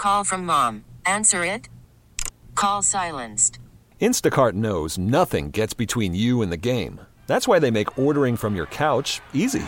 Call from mom. Answer it. Call silenced. Instacart knows nothing gets between you and the game. That's why they make ordering from your couch easy.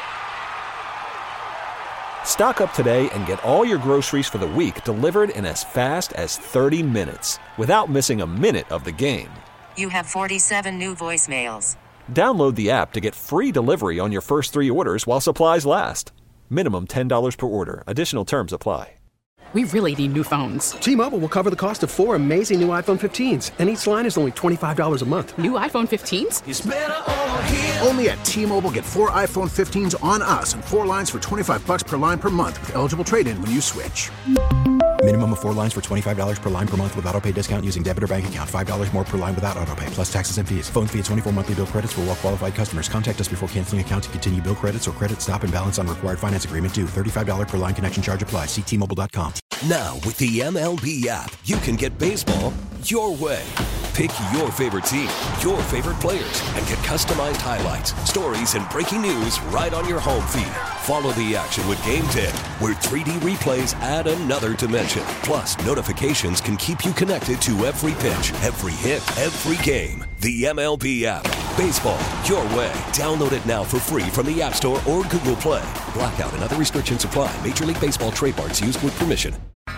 Stock up today and get all your groceries for the week delivered in as fast as 30 minutes without missing a minute of the game. You have 47 new voicemails. Download the app to get free delivery on your first 3 orders while supplies last. Minimum $10 per order. Additional terms apply. We really need new phones. T-Mobile will cover the cost of 4 amazing new iPhone 15s, and each line is only $25 a month. New iPhone 15s? It's better over here. Only at T-Mobile, get 4 iPhone 15s on us and 4 lines for $25 per line per month with eligible trade-in when you switch. Minimum of 4 lines for $25 per line per month with autopay discount using debit or bank account. $5 more per line without autopay, plus taxes and fees. Phone fee at 24 monthly bill credits for well-qualified customers. Contact us before canceling account to continue bill credits or credit stop and balance on required finance agreement due. $35 per line connection charge applies. See T-Mobile.com. Now, with the MLB app, you can get baseball your way. Pick your favorite team, your favorite players, and get customized highlights, stories, and breaking news right on your home feed. Follow the action with Game 10, where 3D replays add another dimension. Plus, notifications can keep you connected to every pitch, every hit, every game. The MLB app. Baseball your way. Download it now for free from the App Store or Google Play. Blackout and other restrictions apply. Major League Baseball trademarks used with permission.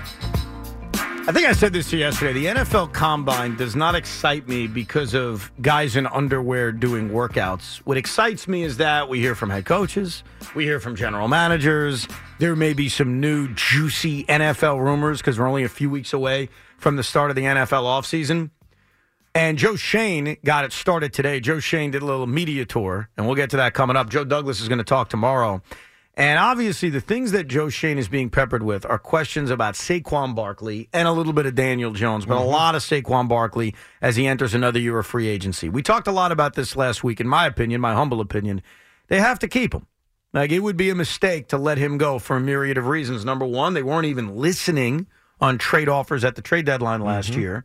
I think I said this to you yesterday. The NFL Combine does not excite me because of guys in underwear doing workouts. What excites me is that we hear from head coaches, we hear from general managers. There may be some new juicy NFL rumors because we're only a few weeks away from the start of the NFL offseason. And Joe Schoen got it started today. Joe Schoen did a little media tour, and we'll get to that coming up. Joe Douglas is going to talk tomorrow. And obviously, the things that Joe Schoen is being peppered with are questions about Saquon Barkley and a little bit of Daniel Jones, but a lot of Saquon Barkley as he enters another year of free agency. We talked a lot about this last week. In my opinion, my humble opinion, they have to keep him. Like, it would be a mistake to let him go for a myriad of reasons. Number one, they weren't even listening on trade offers at the trade deadline last year.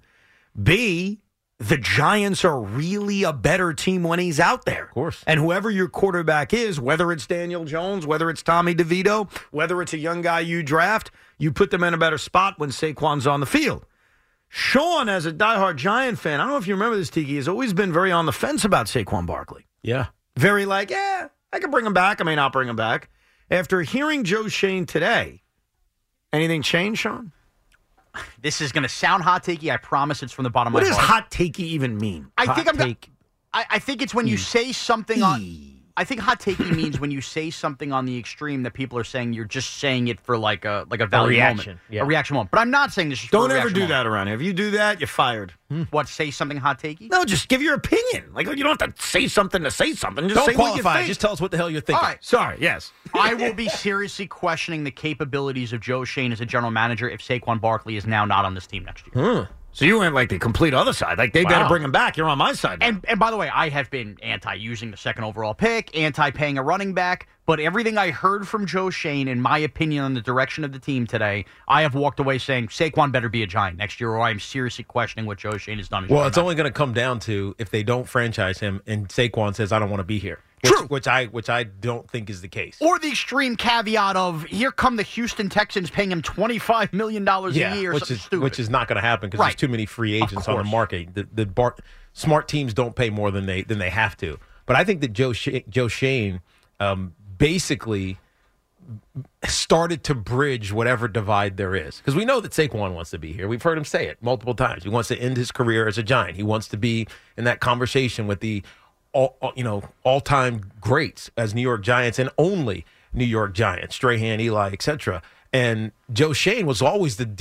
B, the Giants are really a better team when he's out there. Of course. And whoever your quarterback is, whether it's Daniel Jones, whether it's Tommy DeVito, whether it's a young guy you draft, you put them in a better spot when Saquon's on the field. Sean, as a diehard Giant fan, I don't know if you remember this, Tiki, has always been very on the fence about Saquon Barkley. Yeah. Very like, I could bring him back. I may not bring him back. After hearing Joe Schoen today, anything change, Sean? This is going to sound hot takey. I promise it's from the bottom of my heart. What does hot takey even mean? I think it's when you say something on. I think hot takey means when you say something on the extreme that people are saying you're just saying it for like a valid reaction. moment, a reaction moment. But I'm not saying this. Just Don't for a ever reaction do moment. that around here. If you do that, you're fired. What? Say something hot takey? No, just give your opinion. Like, you don't have to say something to say something. Just Don't say qualify. what you think. Just tell us what the hell you're thinking. All right. Sorry. Yes. I will be seriously questioning the capabilities of Joe Schoen as a general manager if Saquon Barkley is now not on this team next year. So you went like the complete other side. Like, they better bring him back. You're on my side now. And by the way, I have been anti-using the second overall pick, anti-paying a running back, but everything I heard from Joe Schoen, in my opinion, on the direction of the team today, I have walked away saying Saquon better be a Giant next year, or I am seriously questioning what Joe Schoen has done. Well, it's only going to come down to if they don't franchise him and Saquon says, I don't want to be here. True. Which I don't think is the case. Or the extreme caveat of, here come the Houston Texans paying him $25 million a year. Which is not going to happen because there's too many free agents on the market. Smart teams don't pay more than they have to. But I think that Joe Schoen basically started to bridge whatever divide there is. Because we know that Saquon wants to be here. We've heard him say it multiple times. He wants to end his career as a Giant. He wants to be in that conversation with the all-time greats as New York Giants and only New York Giants, Strahan, Eli, etc. And Joe Schoen was always the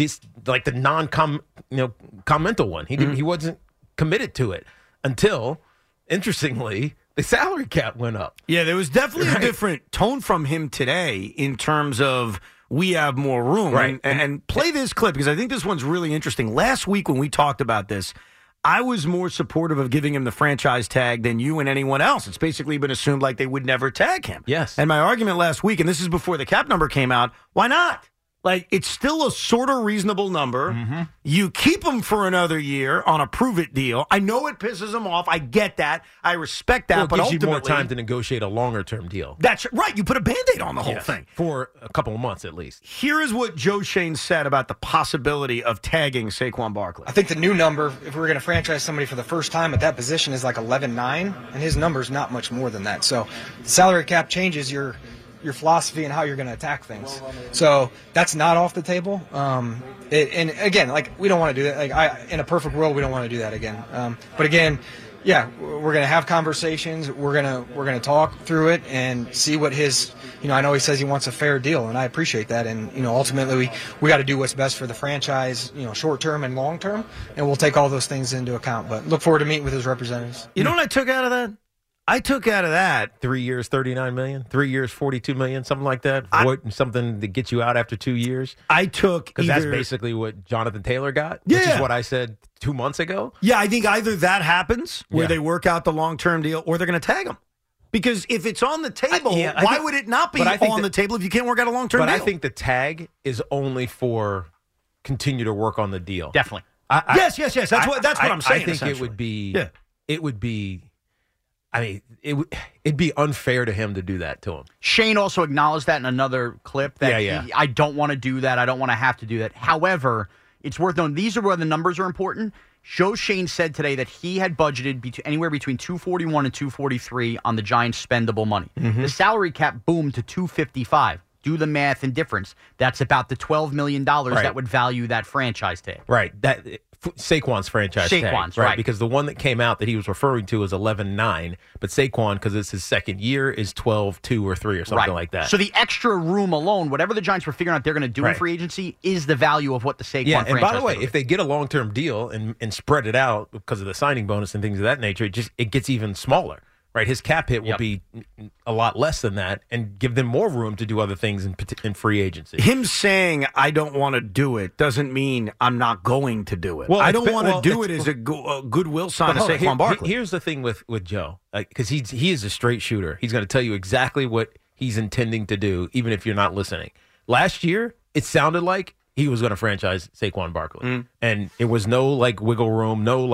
non-commental one. He wasn't committed to it until, interestingly, the salary cap went up. Yeah, there was definitely a different tone from him today in terms of we have more room. Right. And play this clip because I think this one's really interesting. Last week when we talked about this, I was more supportive of giving him the franchise tag than you and anyone else. It's basically been assumed like they would never tag him. Yes. And my argument last week, and this is before the cap number came out, why not? Like, it's still a sort of reasonable number. Mm-hmm. You keep him for another year on a prove-it deal. I know it pisses him off. I get that. I respect that. Well, it but gives you ultimately, more time to negotiate a longer-term deal. That's right. You put a Band-Aid on the whole thing. For a couple of months at least. Here is what Joe Schoen said about the possibility of tagging Saquon Barkley. I think the new number, if we were going to franchise somebody for the first time at that position, is like 11.9, and his number is not much more than that. So the salary cap changes your philosophy and how you're going to attack things. So that's not off the table. And again, like, we don't want to do that. Like, in a perfect world, we don't want to do that again. But again, yeah, we're going to have conversations. We're going to talk through it and see what his, I know he says he wants a fair deal, and I appreciate that. And, ultimately we got to do what's best for the franchise, short term and long term, and we'll take all those things into account. But look forward to meeting with his representatives. You know what I took out of that? I took out of that 3 years, $39 million, 3 years, $42 million, something like that. Something that gets you out after 2 years. I took because that's basically what Jonathan Taylor got, yeah. Which is what I said 2 months ago. Yeah, I think either that happens where they work out the long-term deal, or they're going to tag him. Because if it's on the table, why would it not be on the table if you can't work out a long-term deal? But I think the tag is only for continue to work on the deal. Definitely. Yes. That's what I'm saying. I think it would be. I mean, it'd be unfair to him to do that to him. Shane also acknowledged that in another clip that I don't want to do that. I don't want to have to do that. However, it's worth knowing these are where the numbers are important. Joe Schoen said today that he had budgeted anywhere between $241 and $243 on the Giants' spendable money. Mm-hmm. The salary cap boomed to $255. Do the math and difference. That's about the $12 million that would value that franchise tag. Right. Saquon's franchise tag. Right. Because the one that came out that he was referring to is 11.9, but Saquon, because it's his second year, is 12.2 or 3 or something like that. So the extra room alone, whatever the Giants were figuring out they're going to do in free agency, is the value of what the Saquon franchise. And by the way, if they get a long-term deal and spread it out because of the signing bonus and things of that nature, it gets even smaller. Right, his cap hit will be a lot less than that, and give them more room to do other things in free agency. Him saying I don't want to do it doesn't mean I'm not going to do it. Well, I don't want to do it as a goodwill sign to Saquon Barkley. Here's the thing with Joe, because he is a straight shooter. He's going to tell you exactly what he's intending to do, even if you're not listening. Last year, it sounded like he was going to franchise Saquon Barkley, and it was no wiggle room, no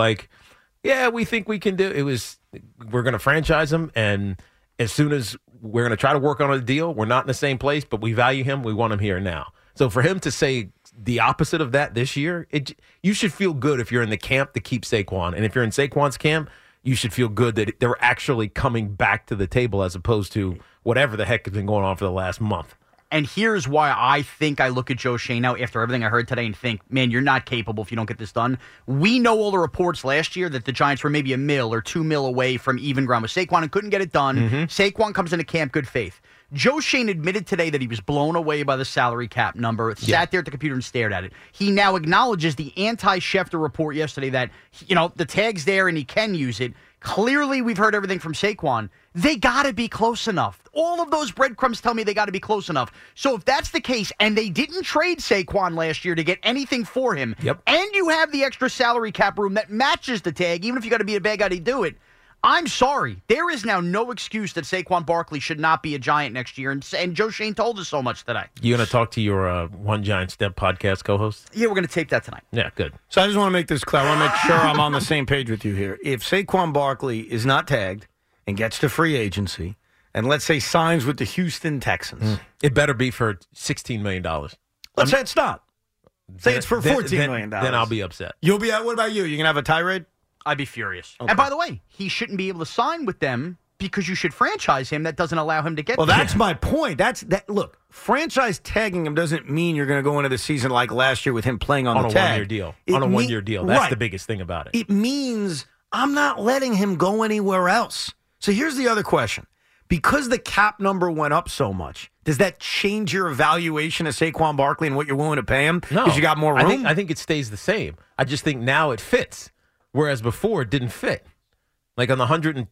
we think we can do. It was, we're going to franchise him, and as soon as we're going to try to work on a deal, we're not in the same place, but we value him. We want him here now. So for him to say the opposite of that this year, you should feel good if you're in the camp to keep Saquon. And if you're in Saquon's camp, you should feel good that they're actually coming back to the table as opposed to whatever the heck has been going on for the last month. And here's why I think I look at Joe Schoen now after everything I heard today and think, man, you're not capable if you don't get this done. We know all the reports last year that the Giants were maybe $1 million or $2 million away from even ground with Saquon and couldn't get it done. Mm-hmm. Saquon comes into camp, good faith. Joe Schoen admitted today that he was blown away by the salary cap number, sat there at the computer and stared at it. He now acknowledges the anti-Schefter report yesterday that, the tag's there and he can use it. Clearly, we've heard everything from Saquon. They got to be close enough. All of those breadcrumbs tell me they got to be close enough. So if that's the case, and they didn't trade Saquon last year to get anything for him, and you have the extra salary cap room that matches the tag, even if you got to be a bad guy to do it, I'm sorry. There is now no excuse that Saquon Barkley should not be a Giant next year, and Joe Schoen told us so much today. You going to talk to your One Giant Step podcast co-host? Yeah, we're going to tape that tonight. Yeah, good. So I just want to make this clear. I want to make sure I'm on the same page with you here. If Saquon Barkley is not tagged and gets to free agency, and let's say signs with the Houston Texans. It better be for $16 million. Let's say it's not. Say it's for $14 million. Then I'll be upset. You'll be. What about you? You going to have a tirade? I'd be furious. Okay. And by the way, he shouldn't be able to sign with them because you should franchise him. That doesn't allow him to get Well, that's my point. Look, franchise tagging him doesn't mean you're going to go into the season like last year with him playing on the tag. On a one-year deal. That's the biggest thing about it. It means I'm not letting him go anywhere else. So here's the other question. Because the cap number went up so much, does that change your evaluation of Saquon Barkley and what you're willing to pay him? No. Because you got more room? I think it stays the same. I just think now it fits. Whereas before, it didn't fit. Like on the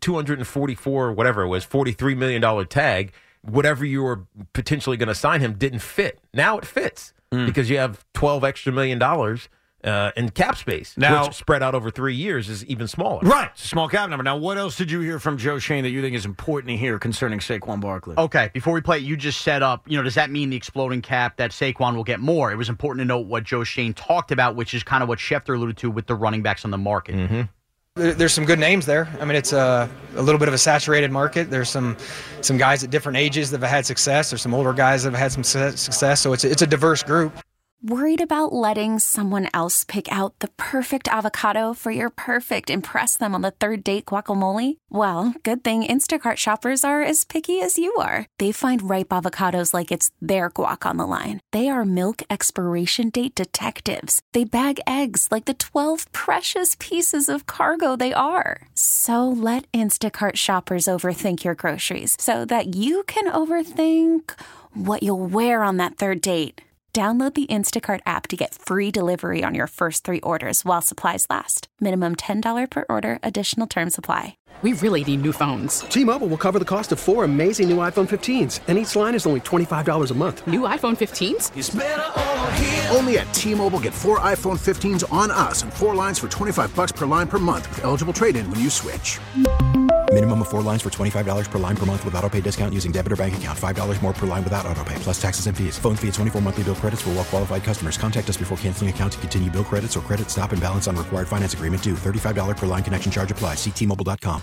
244, whatever it was, $43 million tag, whatever you were potentially going to sign him didn't fit. Now it fits because you have $12 extra million and cap space, now, which spread out over 3 years is even smaller. Right. It's a small cap number. Now, what else did you hear from Joe Schoen that you think is important to hear concerning Saquon Barkley? Okay, before we play it, you just set up, does that mean the exploding cap that Saquon will get more? It was important to note what Joe Schoen talked about, which is kind of what Schefter alluded to with the running backs on the market. Mm-hmm. There's some good names there. I mean, it's a little bit of a saturated market. There's some guys at different ages that have had success. There's some older guys that have had some success. So it's a diverse group. Worried about letting someone else pick out the perfect avocado for your perfect impress them on the third date guacamole? Well, good thing Instacart shoppers are as picky as you are. They find ripe avocados like it's their guac on the line. They are milk expiration date detectives. They bag eggs like the 12 precious pieces of cargo they are. So let Instacart shoppers overthink your groceries so that you can overthink what you'll wear on that third date. Download the Instacart app to get free delivery on your first 3 orders while supplies last. Minimum $10 per order. Additional terms apply. We really need new phones. T-Mobile will cover the cost of 4 amazing new iPhone 15s, and each line is only $25 a month. New iPhone 15s? It's better over here. Only at T-Mobile, get 4 iPhone 15s on us and 4 lines for $25 per line per month with eligible trade-in when you switch. Minimum of 4 lines for $25 per line per month with autopay discount using debit or bank account. $5 more per line without autopay, plus taxes and fees. Phone fee at 24 monthly bill credits for well-qualified customers. Contact us before canceling account to continue bill credits or credit stop and balance on required finance agreement due. $35 per line connection charge applies. See T-Mobile.com.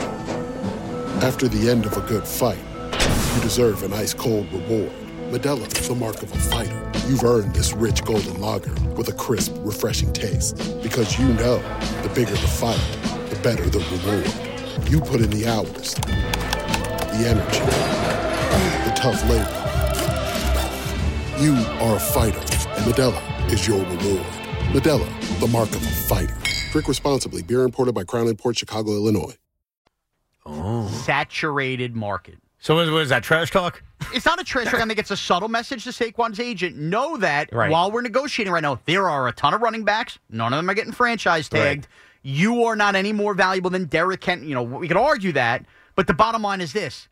After the end of a good fight, you deserve an ice-cold reward. Modelo is the mark of a fighter. You've earned this rich golden lager with a crisp, refreshing taste. Because you know, the bigger the fight, the better the reward. You put in the hours, the energy, the tough labor. You are a fighter, and Modelo is your reward. Modelo, the mark of a fighter. Drink responsibly. Beer imported by Crown Imports, Chicago, Illinois. Saturated market. So what is that, trash talk? It's not a trash talk. I think it's a subtle message to Saquon's agent. Know that while we're negotiating right now, there are a ton of running backs. None of them are getting franchise tagged. Right. You are not any more valuable than Derrick Henry. We could argue that, but the bottom line is this.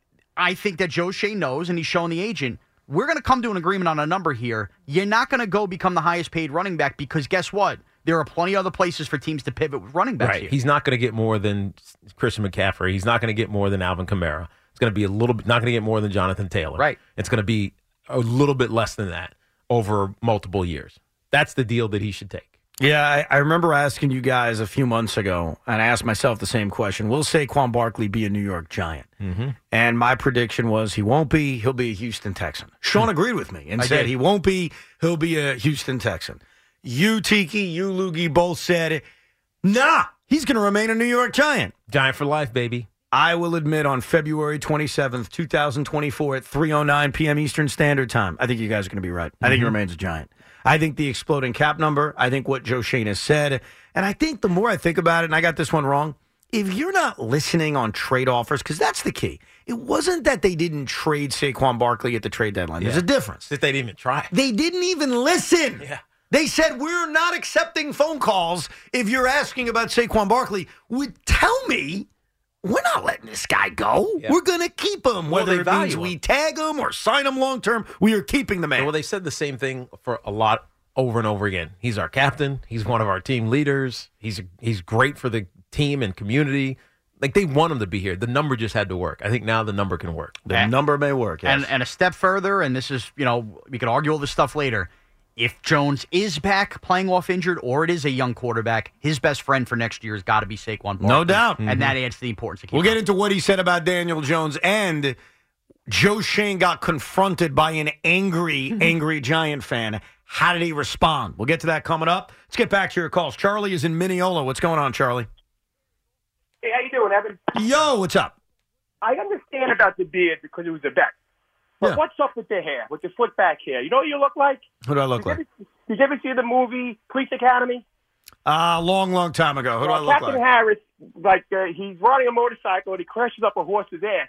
I think that Joe Schoen knows, and he's showing the agent, we're going to come to an agreement on a number here. You're not going to go become the highest paid running back because guess what? There are plenty of other places for teams to pivot with running backs here. He's not going to get more than Christian McCaffrey. He's not going to get more than Alvin Kamara. It's going to be not going to get more than Jonathan Taylor. Right. It's going to be a little bit less than that over multiple years. That's the deal that he should take. Yeah, I remember asking you guys a few months ago, and I asked myself the same question. Will Saquon Barkley be a New York Giant? Mm-hmm. And my prediction was he won't be. He'll be a Houston Texan. Sean agreed with me and said he won't be. He'll be a Houston Texan. You, Tiki, you, Loogie, both said, nah, he's going to remain a New York Giant. Giant for life, baby. I will admit on February 27th, 2024 at 3:09 p.m. Eastern Standard Time, I think you guys are going to be right. I think he remains a Giant. I think the exploding cap number, I think what Joe Schoen has said, and I think the more I think about it, and I got this one wrong, if you're not listening on trade offers, because that's the key. It wasn't that they didn't trade Saquon Barkley at the trade deadline. There's a difference. That they didn't even try. They didn't even listen. Yeah. They said, we're not accepting phone calls if you're asking about Saquon Barkley. Would tell me, we're not letting this guy go. Yeah. We're going to keep him. Whether it means we tag him or sign him long term, we are keeping the man. Well, they said the same thing for a lot over and over again. He's our captain. He's one of our team leaders. He's great for the team and community. Like, they want him to be here. The number just had to work. I think now the number can work. The number may work, yes. And a step further, and this is, we could argue all this stuff later. If Jones is back playing off injured or it is a young quarterback, his best friend for next year has got to be Saquon Barkley. No doubt. And that adds to the importance of keeping We'll get into what he said about Daniel Jones, and Joe Schoen got confronted by an angry Giant fan. How did he respond? We'll get to that coming up. Let's get back to your calls. Charlie is in Mineola. What's going on, Charlie? Hey, how you doing, Evan? Yo, what's up? I understand about the beard because it was a vet. But what's up with the hair, with the slick back hair? You know what you look like? Who do I look like? Did you ever see the movie Police Academy? Long time ago. Who do I look Captain Harris, he's riding a motorcycle and he crashes up a horse's ass.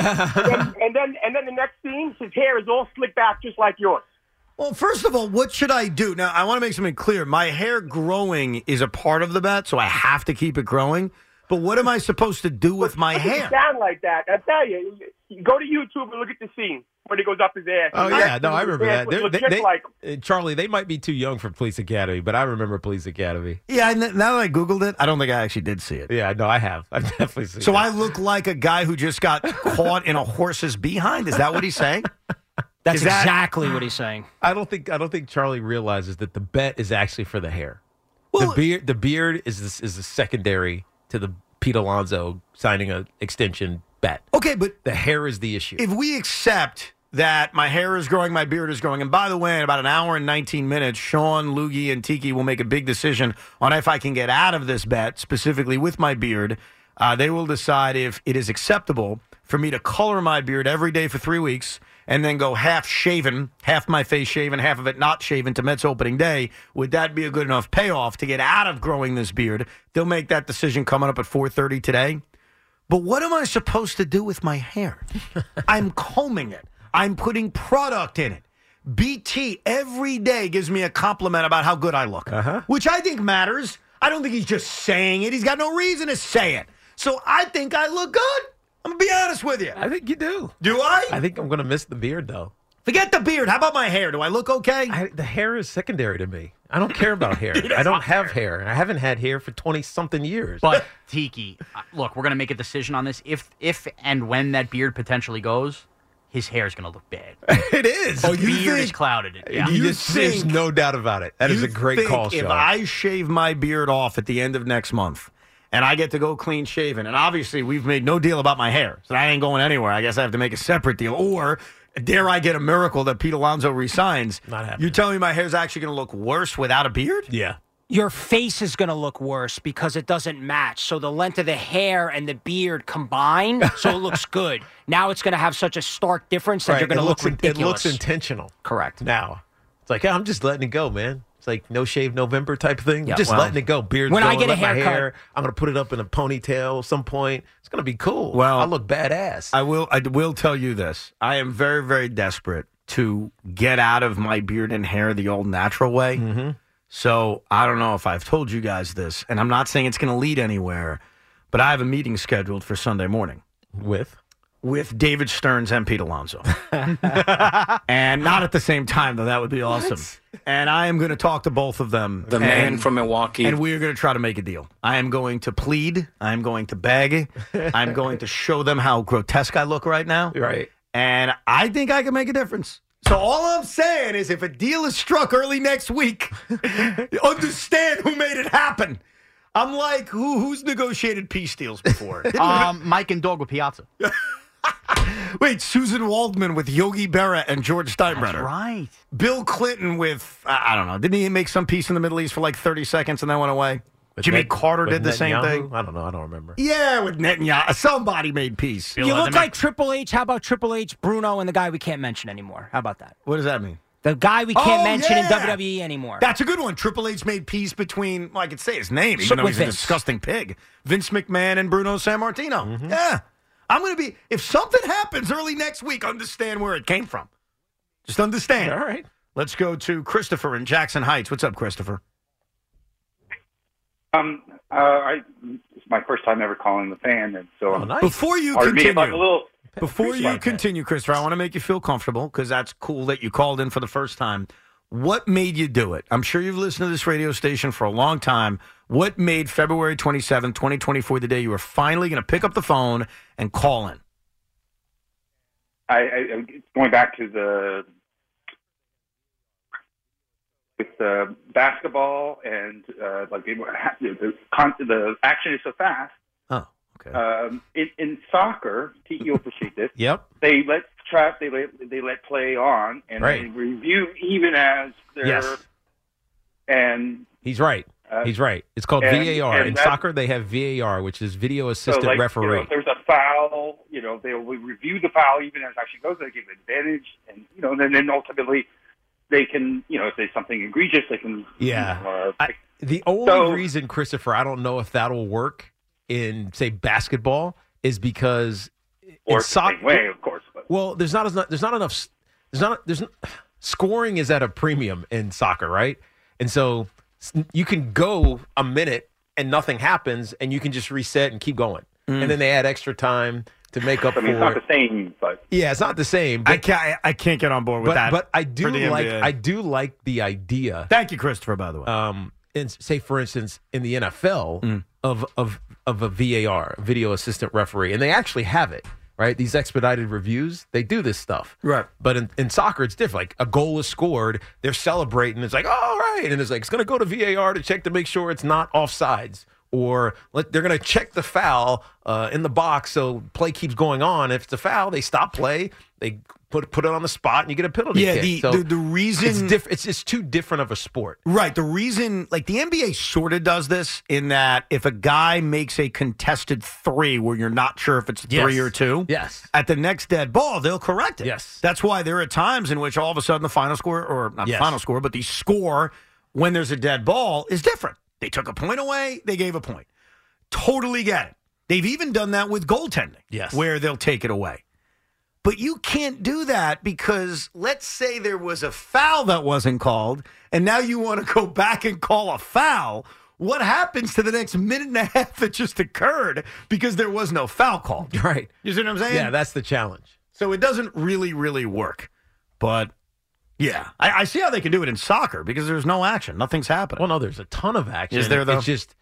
and then the next scene, his hair is all slicked back just like yours. Well, first of all, what should I do? Now, I want to make something clear. My hair growing is a part of the bet, so I have to keep it growing. But what am I supposed to do with my hair? It sound like that. I tell you, go to YouTube and look at the scene. when he goes up his ass. Oh, yeah. No, I remember that. Look just like him. Charlie, they might be too young for Police Academy, but I remember Police Academy. Yeah, now that I Googled it, I don't think I actually did see it. Yeah, no, I have. I've definitely seen it. So I look like a guy who just got caught in a horse's behind? Is that what he's saying? That's exactly what he's saying. I don't think Charlie realizes that the bet is actually for the hair. Well, the beard is a secondary to the Pete Alonso signing an extension bet. Okay, but the hair is the issue. If we accept that my hair is growing, my beard is growing, and by the way, in about an hour and 19 minutes, Sean, Loogie, and Tiki will make a big decision on if I can get out of this bet, specifically with my beard. They will decide if it is acceptable for me to color my beard every day for 3 weeks and then go half shaven, half my face shaven, half of it not shaven to Mets opening day. Would that be a good enough payoff to get out of growing this beard? They'll make that decision coming up at 4:30 today. But what am I supposed to do with my hair? I'm combing it. I'm putting product in it. BT every day gives me a compliment about how good I look, which I think matters. I don't think he's just saying it. He's got no reason to say it. So I think I look good. I'm going to be honest with you. I think you do. Do I? I think I'm going to miss the beard, though. Forget the beard. How about my hair? Do I look okay? The hair is secondary to me. I don't care about hair. I don't have hair. I haven't had hair for 20-something years. But, Tiki, look, we're going to make a decision on this. If and when that beard potentially goes, his hair is going to look bad. It is. The beard is clouded. Yeah. There's no doubt about it. That is a great call, If Sean. I shave my beard off at the end of next month, and I get to go clean shaven, and obviously we've made no deal about my hair, so I ain't going anywhere. I guess I have to make a separate deal. Or dare I get a miracle that Pete Alonso resigns? Not happening. You're telling me my hair's actually going to look worse without a beard? Yeah. Your face is going to look worse because it doesn't match. So the length of the hair and the beard combine, so it looks good. Now it's going to have such a stark difference that you're going to look ridiculous. It looks intentional. Correct. Now. It's like, I'm just letting it go, man. It's like no shave November type thing. Yeah, just letting it go. Beard's when going, I get a my haircut, hair. I'm going to put it up in a ponytail at some point. It's going to be cool. Well, I look badass. I will tell you this. I am very, very desperate to get out of my beard and hair the old natural way. Mm-hmm. So I don't know if I've told you guys this, and I'm not saying it's going to lead anywhere, but I have a meeting scheduled for Sunday morning. With David Stearns and Pete Alonso. And not at the same time, though. That would be awesome. And I am going to talk to both of them. The man from Milwaukee. And we are going to try to make a deal. I am going to plead. I am going to beg. I'm going to show them how grotesque I look right now. Right. And I think I can make a difference. So all I'm saying is if a deal is struck early next week, understand who made it happen. I'm like, who's negotiated peace deals before? Mike and Dog with Piazza. Wait, Susan Waldman with Yogi Berra and George Steinbrenner. That's right. Bill Clinton with, I don't know, didn't he make some peace in the Middle East for like 30 seconds and then went away? Jimmy Carter did the same thing. I don't know. I don't remember. Yeah, with Netanyahu. Somebody made peace. You look like Triple H. How about Triple H, Bruno, and the guy we can't mention anymore? How about that? What does that mean? The guy we can't mention in WWE anymore. That's a good one. Triple H made peace between, well, I could say his name, even though he's a disgusting pig. Vince McMahon and Bruno Sammartino. Mm-hmm. Yeah. I'm going to be, if something happens early next week, understand where it came from. Just understand. All right. Let's go to Christopher in Jackson Heights. What's up, Christopher? It's my first time ever calling the fan, and so nice. Before you continue, Christopher, I want to make you feel comfortable because that's cool that you called in for the first time. What made you do it? I'm sure you've listened to this radio station for a long time. What made February 27, 2024, the day you were finally going to pick up the phone and call in? I going back to with basketball and like the action is so fast. Oh, okay. In soccer, Tiki will appreciate this. Yep. They let play on and right. they review even as they're. Yes. And he's right. He's right. It's called VAR. In soccer, they have VAR, which is video assistant referee. If there's a foul, they will review the foul even as it actually goes. They give advantage, and then ultimately they can, if there's something egregious, they can. Yeah. The only reason, Christopher, I don't know if that'll work in, say, basketball, is because or in soccer, the same way, of course. But. Well, there's not enough. Scoring is at a premium in soccer, right? And so you can go a minute and nothing happens, and you can just reset and keep going. And then they add extra time. to make up I mean, for. it's not the same, but Yeah, it's not the same. I can't get on board with that. But I do for the NBA. I do like the idea. Thank you, Christopher. By the way, say for instance in the NFL of a VAR, video assistant referee, and they actually have it. Right, these expedited reviews, they do this stuff. Right. But in soccer, it's different. Like a goal is scored, they're celebrating. It's like, all right. And it's like, it's going to go to VAR to check to make sure it's not offsides. Or they're going to check the foul in the box so play keeps going on. If it's a foul, they stop play. They put it on the spot, and you get a penalty kick. The reason it's just too different of a sport. Right. The reason, like the NBA sort of does this in that if a guy makes a contested three where you're not sure if it's a 3 or 2, at the next dead ball, they'll correct it. Yes. That's why there are times in which all of a sudden the final score, or not the final score, but the score when there's a dead ball is different. They took a point away, they gave a point. Totally get it. They've even done that with goaltending, where they'll take it away. But you can't do that because let's say there was a foul that wasn't called, and now you want to go back and call a foul. What happens to the next minute and a half that just occurred because there was no foul called? Right. You see what I'm saying? Yeah, that's the challenge. So it doesn't really work. But, yeah, I see how they can do it in soccer because there's no action. Nothing's happening. Well, no, there's a ton of action. Is there, though?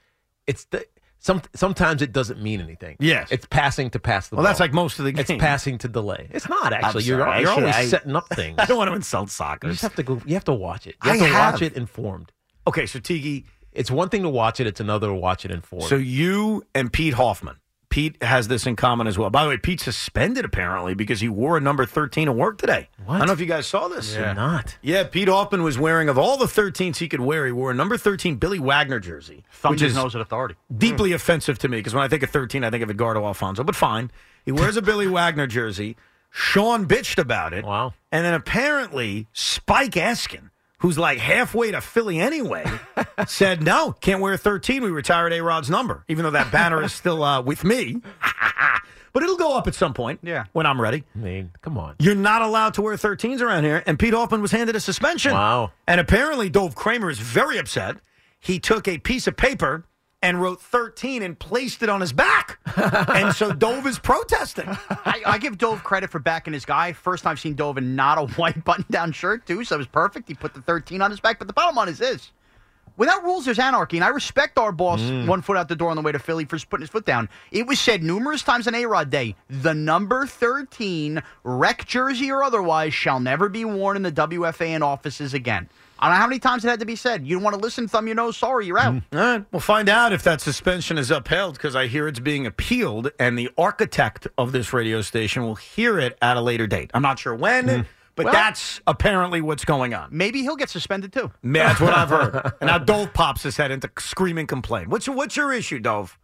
Sometimes it doesn't mean anything. Yes. It's passing to pass the ball. Well, that's like most of the game. It's passing to delay. It's not, actually. I'm sorry. You're always setting up things. I don't want to insult soccer. You just have to go. You have to watch it. You have to watch it informed. Okay, so Tiki. It's one thing to watch it. It's another to watch it informed. So you and Pete Hoffman. Pete has this in common as well. By the way, Pete's suspended apparently because he wore a number 13 to work today. What? I don't know if you guys saw this. Yeah. Not. Yeah, Pete Hoffman was wearing, of all the 13s he could wear, he wore a number 13 Billy Wagner jersey. Thumbed his nose at authority. Deeply offensive to me because when I think of 13, I think of Edgardo Alfonso. But fine. He wears a Billy Wagner jersey. Sean bitched about it. Wow. And then apparently Spike Eskin, who's like halfway to Philly anyway, said, no, can't wear 13. We retired A-Rod's number, even though that banner is still with me. But it'll go up at some point when I'm ready. I mean, come on. You're not allowed to wear 13s around here. And Pete Hoffman was handed a suspension. Wow. And apparently Dove Kramer is very upset. He took a piece of paper and wrote 13 and placed it on his back. And so Dove is protesting. I give Dove credit for backing his guy. First time I've seen Dove in not a white button-down shirt, too, so it was perfect. He put the 13 on his back. But the bottom line is this. Without rules, there's anarchy, and I respect our boss 1 foot out the door on the way to Philly for putting his foot down. It was said numerous times on A-Rod Day, the number 13, rec jersey or otherwise, shall never be worn in the WFAN offices again. I don't know how many times it had to be said. You don't want to listen, thumb your nose, sorry, you're out. All right, we'll find out if that suspension is upheld because I hear it's being appealed, and the architect of this radio station will hear it at a later date. I'm not sure when. But that's apparently what's going on. Maybe he'll get suspended, too. That's what I've heard. And now Dove pops his head into screaming complaint. What's your issue, Dove?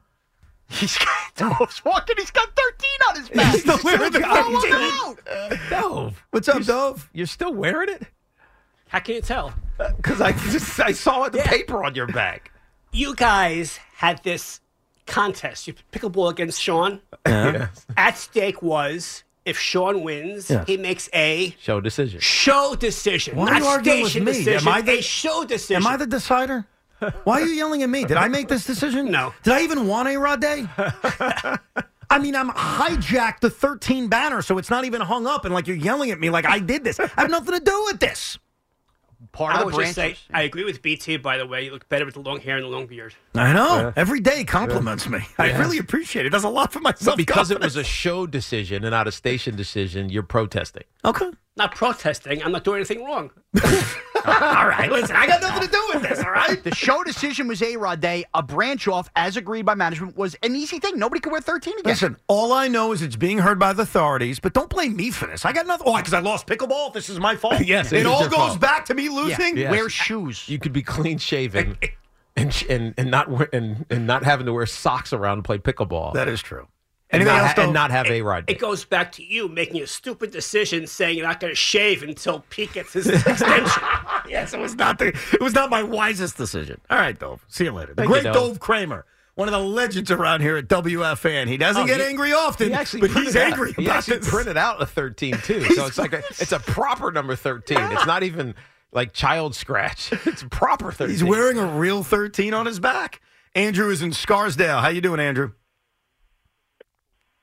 Dove's walking. He's got 13 on his back. He's still wearing the 13. Dove. What's up, Dove? You're still wearing it? How can you tell? Because I saw the paper on your back. You guys had this contest. You pickleball against Sean. Yes. At stake was... if Sean wins, he makes a show decision. Show decision. Why not are you arguing station with me? decision. Am I the, a show decision. Am I the decider? Why are you yelling at me? Did I make this decision? No. Did I even want A-Rod Day? I mean, I'm hijacked the 13 banner, so it's not even hung up, and like you're yelling at me like I did this. I have nothing to do with this. I would just say, I agree with BT, by the way. You look better with the long hair and the long beard. I know. Every day compliments me. I really appreciate it. It does a lot for myself. But because it was a show decision and not a station decision, you're protesting. Okay. Not protesting. I'm not doing anything wrong. All right. Listen, I got nothing to do with this, all right? The show decision was A-Rod Day. A branch off, as agreed by management, was an easy thing. Nobody could wear 13 again. Listen, all I know is it's being heard by the authorities, but don't blame me for this. I got nothing. Oh, because I lost pickleball? This is my fault? Yes, it all your goes fault. back to me losing? Yes. Wear shoes. You could be clean shaven and not having to wear socks around to play pickleball. That is true. And not have A-Rod Day. It goes back to you making a stupid decision saying you're not going to shave until Pete gets his extension. Yes, it was not my wisest decision. All right, Dove. See you later. The Thank you, great Dove Kramer, one of the legends around here at WFAN. He doesn't get angry often, but he's angry He about actually this. printed out a 13 too, so it's like it's a proper number 13. It's not even like child scratch. It's proper 13. He's wearing a real 13 on his back. Andrew is in Scarsdale. How you doing, Andrew?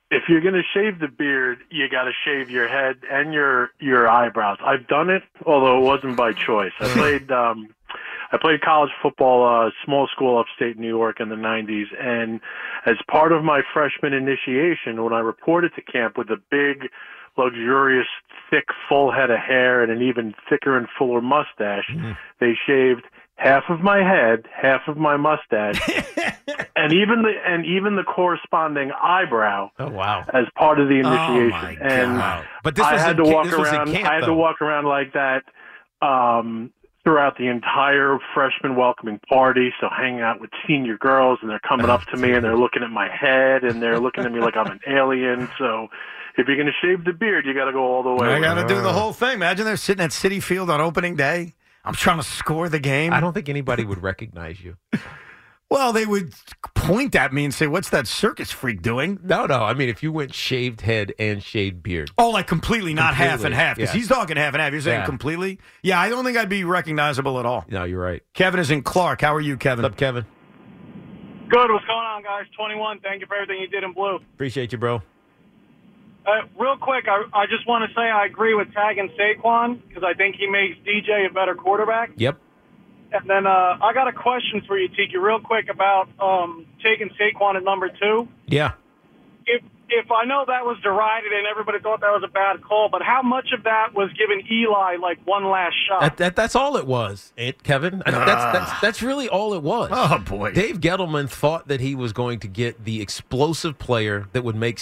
if you're going to shave the beard, you got to shave your head and your eyebrows. I've done it, although it wasn't by choice. I played college football, small school upstate New York in the 90s, and as part of my freshman initiation, when I reported to camp with a big, luxurious, thick, full head of hair and an even thicker and fuller mustache, they shaved half of my head, half of my mustache, and even the corresponding eyebrow. Oh wow! As part of the initiation, Oh, my and God. But this I was had in to ca- walk this was in around. camp, I had to though. walk around like that throughout the entire freshman welcoming party. So hanging out with senior girls, and they're coming up to me and they're looking at my head and they're looking at me like I'm an alien. So if you're going to shave the beard, you got to go all the way. I got to do the whole thing. Imagine they're sitting at Citi Field on opening day. I'm trying to score the game. I don't think anybody would recognize you. Well, they would point at me and say, "What's that circus freak doing?" No. I mean, if you went shaved head and shaved beard. Oh, like completely, not half and Completely, half. Because yeah. he's talking half and half. You're saying Yeah. completely? Yeah, I don't think I'd be recognizable at all. No, you're right. Kevin is in Clark. How are you, Kevin? What's up, Kevin? Good. What's going on, guys? 21. Thank you for everything you did in blue. Appreciate you, bro. Real quick, I just want to say I agree with tagging Saquon because I think he makes DJ a better quarterback. Yep. And then I got a question for you, Tiki, real quick about taking Saquon at number 2. Yeah. If I know that was derided and everybody thought that was a bad call, but how much of that was giving Eli like one last shot? That's all it was, Kevin. That's really all it was. Oh, boy. Dave Gettleman thought that he was going to get the explosive player that would make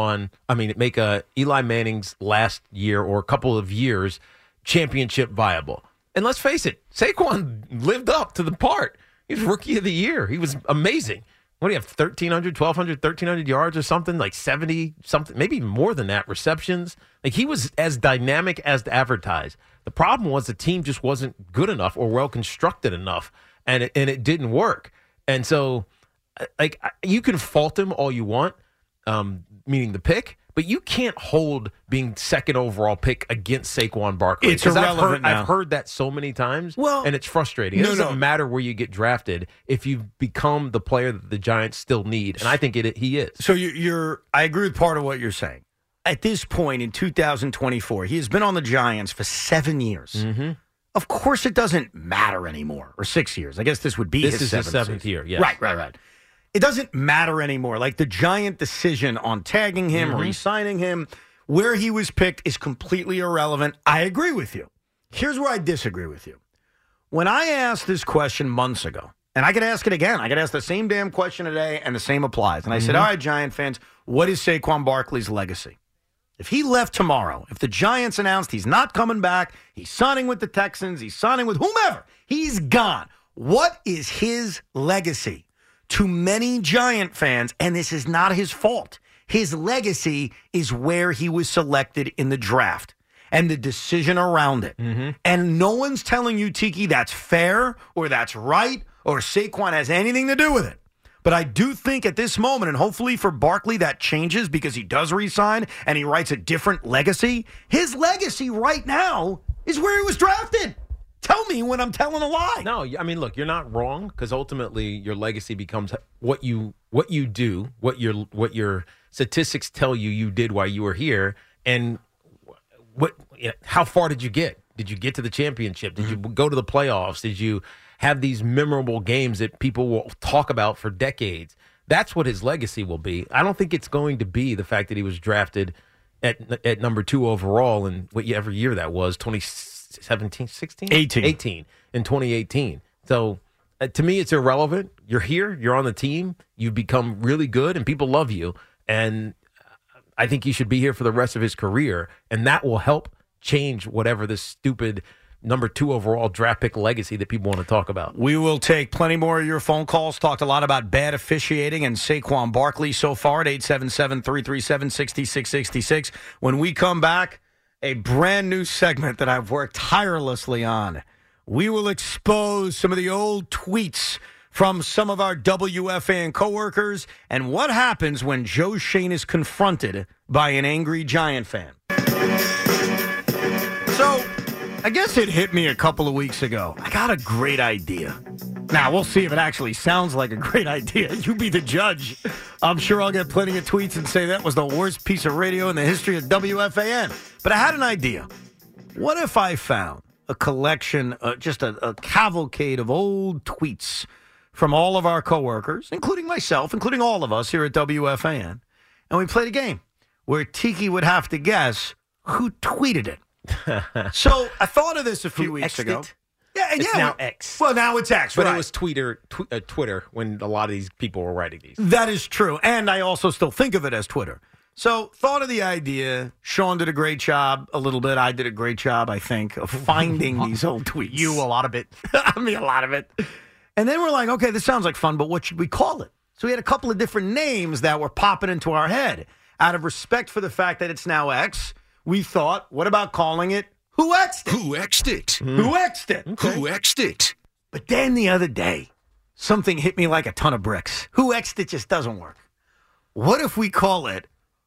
Eli Manning's last year or a couple of years championship viable. And let's face it, Saquon lived up to the part. He was Rookie of the Year. He was amazing. What do you have, 1,300, 1,200, 1,300 yards or something? Like 70, something, maybe more than that, receptions. Like he was as dynamic as advertised. The problem was the team just wasn't good enough or well-constructed enough, and it didn't work. And so, like, you can fault him all you want, meaning the pick, but you can't hold being second overall pick against Saquon Barkley. It's irrelevant now. I've heard that so many times, Well, and it's frustrating. It doesn't matter where you get drafted if you become the player that the Giants still need, and I think he is. So I agree with part of what you're saying. At this point in 2024, he has been on the Giants for 7 years. Mm-hmm. Of course, it doesn't matter anymore. Or 6 years. I guess this would be This his is his seventh seventh season. year, yes. Right. It doesn't matter anymore. Like the Giant decision on tagging him, Mm-hmm. re-signing him, where he was picked is completely irrelevant. I agree with you. Here's where I disagree with you. When I asked this question months ago, and I could ask it again. I could ask the same damn question today, and the same applies. And I said, all right, Giant fans, what is Saquon Barkley's legacy? If he left tomorrow, if the Giants announced he's not coming back, he's signing with the Texans, he's signing with whomever, he's gone. What is his legacy? To many Giant fans, and this is not his fault, his legacy is where he was selected in the draft and the decision around it. Mm-hmm. And no one's telling you, Tiki, that's fair or that's right or Saquon has anything to do with it. But I do think at this moment, and hopefully for Barkley that changes because he does re-sign and he writes a different legacy. His legacy right now is where he was drafted. Tell me when I'm telling a lie. No, I mean, look, you're not wrong because ultimately your legacy becomes what you do, what your statistics tell you did while you were here, and how far did you get? Did you get to the championship? Did you go to the playoffs? Did you have these memorable games that people will talk about for decades? That's what his legacy will be. I don't think it's going to be the fact that he was drafted at number 2 overall in whatever year that was, 2017, 16? 18 in 2018. So to me, it's irrelevant. You're here. You're on the team. You've become really good, and people love you. And I think he should be here for the rest of his career, and that will help change whatever this stupid number 2 overall draft pick legacy that people want to talk about. We will take plenty more of your phone calls. Talked a lot about bad officiating and Saquon Barkley so far at 877-337-6666. When we come back, a brand new segment that I've worked tirelessly on. We will expose some of the old tweets from some of our WFAN coworkers and what happens when Joe Schoen is confronted by an angry Giant fan. So, I guess it hit me a couple of weeks ago. I got a great idea. Now, we'll see if it actually sounds like a great idea. You be the judge. I'm sure I'll get plenty of tweets and say that was the worst piece of radio in the history of WFAN. But I had an idea. What if I found a collection, just a cavalcade of old tweets from all of our coworkers, including myself, including all of us here at WFAN, and we played a game where Tiki would have to guess who tweeted it. So I thought of this a few weeks ago. It's now X. Well, now it's X, but right. it was Twitter when a lot of these people were writing these. That is true, and I also still think of it as Twitter. So, thought of the idea. Sean did a great job a little bit. I did a great job, I think, of finding these old tweets. You, a lot of it. I mean, a lot of it. And then we're like, okay, this sounds like fun, but what should we call it? So we had a couple of different names that were popping into our head. Out of respect for the fact that it's now X, we thought, what about calling it Who X'd It? Who X'd it? Who X'd it? Okay. Who X'd it? But then the other day, something hit me like a ton of bricks. Who X'd it just doesn't work. What if we call it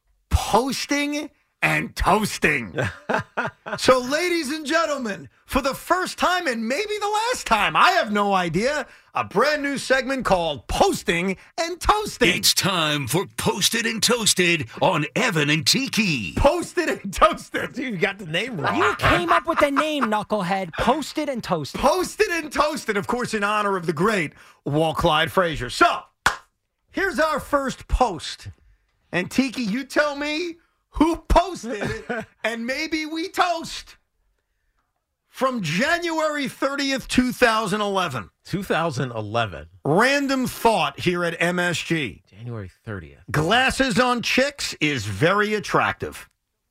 Posting and Toasting? So, ladies and gentlemen, for the first time and maybe the last time, I have no idea, a brand new segment called Posting and Toasting. It's time for Posted and Toasted on Evan and Tiki. Posted and Toasted. You got the name wrong. You came up with the name, knucklehead. Posted and Toasted. Posted and Toasted, of course, in honor of the great Walt Clyde Frazier. So, here's our first post. And Tiki, you tell me who posted it, and maybe we toast. From January 30th, 2011. 2011. Random thought here at MSG. January 30th. Glasses on chicks is very attractive.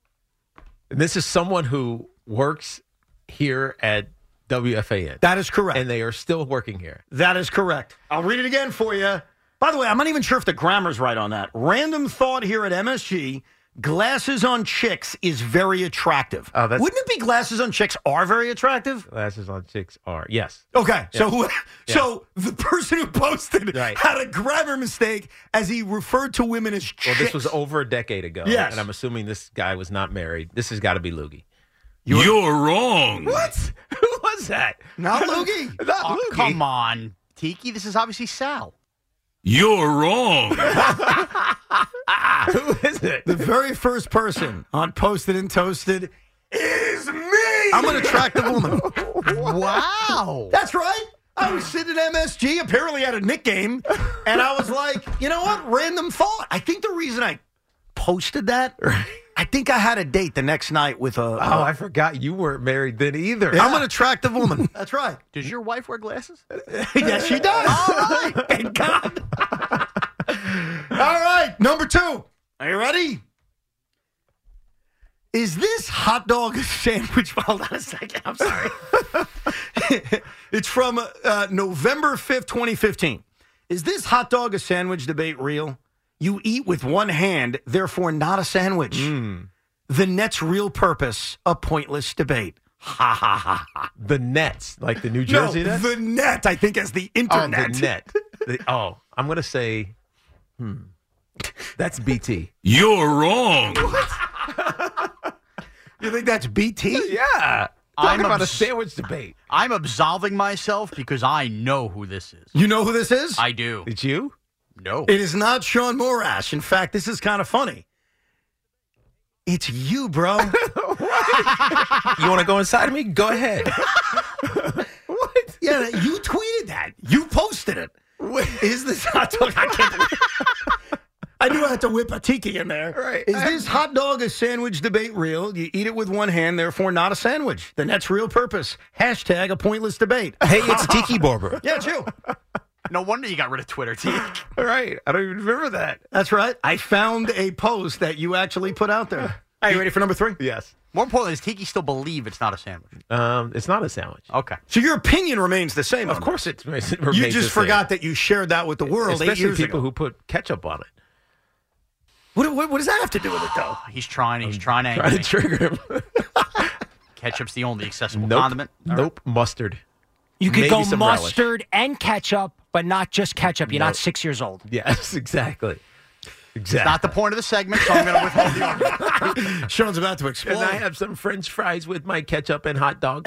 And this is someone who works here at WFAN. That is correct. And they are still working here. That is correct. I'll read it again for you. By the way, I'm not even sure if the grammar's right on that. Random thought here at MSG. Glasses on chicks is very attractive. Wouldn't it be glasses on chicks are very attractive? Glasses on chicks are, yes. Okay, Yeah. So the person who posted had a grammar mistake as he referred to women as chicks. Well, this was over a decade ago. Yes. And I'm assuming this guy was not married. This has got to be Loogie. You're wrong. What? Who was that? Not Loogie. Not Loogie. Come on, Tiki. This is obviously Sal. You're wrong. Who is it? The very first person on Posted and Toasted is me. I'm an attractive woman. Wow. That's right. I was sitting at MSG, apparently at a Knick game, and I was like, you know what? Random thought. I think the reason I posted that, I think I had a date the next night with a... I forgot you weren't married then either. Yeah. I'm an attractive woman. That's right. Does your wife wear glasses? Yes, she does. All right. Thank God. All right. Number 2. Are you ready? Is this hot dog sandwich? Hold on a second. I'm sorry. It's from November 5th, 2015. Is this hot dog a sandwich debate real? You eat with one hand, therefore not a sandwich. The Nets' real purpose, a pointless debate. Ha, ha, ha, ha. The Nets, like the New Jersey Nets? The net, I think, as the internet. Oh, the net. I'm going to say, that's BT. You're wrong. You think that's BT? Yeah. Talk about a sandwich debate. I'm absolving myself because I know who this is. You know who this is? I do. It's you? No. It is not Sean Morash. In fact, this is kind of funny. It's you, bro. You want to go inside of me? Go ahead. What? Yeah, you tweeted that. You posted it. Is this hot dog? I can't believe I knew I had to whip a Tiki in there. Right. Is this hot dog a sandwich debate real? You eat it with one hand, therefore not a sandwich. The Nets' real purpose. Hashtag a pointless debate. Hey, it's Tiki Barber. Yeah, it's you. No wonder you got rid of Twitter, Tiki. All right. I don't even remember that. That's right. I found a post that you actually put out there. Are you ready for number 3? Yes. More importantly, does Tiki still believe it's not a sandwich? It's not a sandwich. Okay. So your opinion remains the same. Of course it remains You just the forgot that you shared that with the world 8 Especially years people ago. who put ketchup on it. What does that have to do with it, though? He's trying to Trying to trigger him. Ketchup's the only accessible condiment. Nope. Mustard. You could Maybe go some mustard and ketchup, but not just ketchup. You're not 6 years old. Yes, exactly. Exactly. It's not the point of the segment, so I'm going to withhold the argument. Sean's about to explode. Can I have some French fries with my ketchup and hot dog?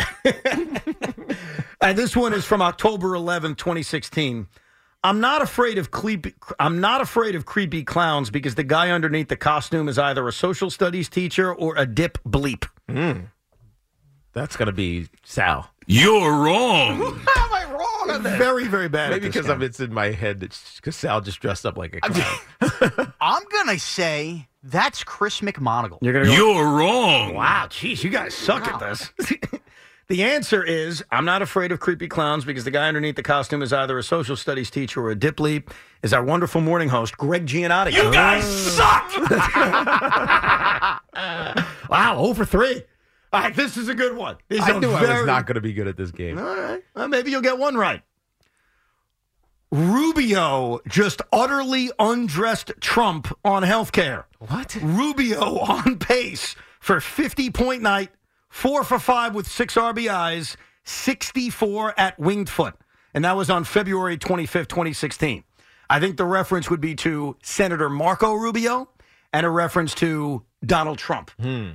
This one is from October 11th, 2016. I'm not afraid of creepy clowns because the guy underneath the costume is either a social studies teacher or a dip bleep. That's going to be Sal. You're wrong. How am I wrong on that? Very, very bad. Maybe because it's in my head because Sal just dressed up like a clown. I'm going to say that's Chris McMonagle. You're wrong. Wow, geez, you guys suck at this. The answer is, I'm not afraid of creepy clowns because the guy underneath the costume is either a social studies teacher or a dip bleep, is our wonderful morning host, Greg Giannotti. You guys suck! Wow, 0 for 3. All right, this is a good one. I knew I was not going to be good at this game. All right, well, maybe you'll get one right. Rubio just utterly undressed Trump on healthcare. What? Rubio on pace for 50-point night, 4 for 5 with 6 RBIs, 64 at Winged Foot. And that was on February 25th, 2016. I think the reference would be to Senator Marco Rubio and a reference to Donald Trump.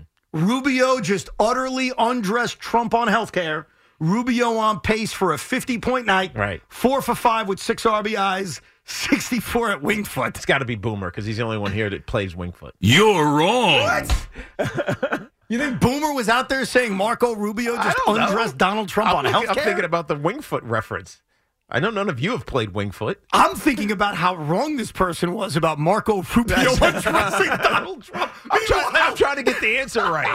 Rubio just utterly undressed Trump on healthcare. Rubio on pace for a 50-point night. Right. 4 for 5 with 6 RBIs, 64 at Winged Foot. It's got to be Boomer because he's the only one here that plays Winged Foot. You're wrong. What? You think Boomer was out there saying Marco Rubio just undressed Donald Trump on healthcare? I'm thinking about the Winged Foot reference. I know none of you have played Winged Foot. I'm thinking about how wrong this person was about Marco Rubio undressing Donald Trump. I'm trying to get the answer right.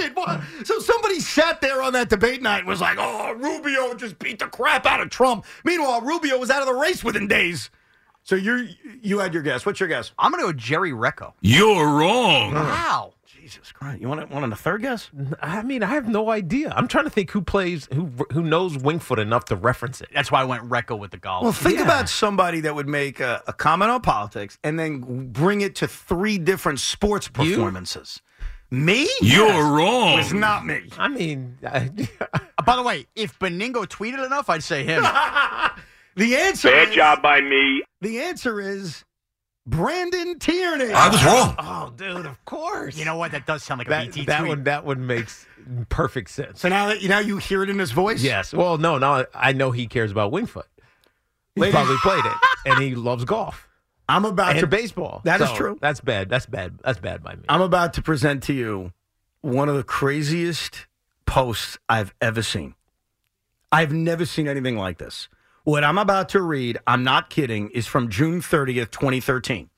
So somebody sat there on that debate night and was like, oh, Rubio just beat the crap out of Trump. Meanwhile, Rubio was out of the race within days. So you had your guess. What's your guess? I'm going to go Jerry Recco. You're wrong. Wow. Jesus Christ. You want a third guess? I mean, I have no idea. I'm trying to think who knows Winged Foot enough to reference it. That's why I went Recco with the golf. Well, think about somebody that would make a comment on politics and then bring it to 3 different sports performances. Me? You're wrong. It's not me. I mean, by the way, if Beningo tweeted enough, I'd say him. The answer Bad job by me. The answer is Brandon Tierney. I was wrong. Oh, dude, of course. You know what? That does sound like a BT tweet. That one makes perfect sense. So now you hear it in his voice? Yes. Well, no, I know he cares about Winged Foot. He probably played it, and he loves golf. I'm about to baseball. That is true. That's bad. That's bad by me. I'm about to present to you one of the craziest posts I've ever seen. I've never seen anything like this. What I'm about to read, I'm not kidding, is from June 30th, 2013.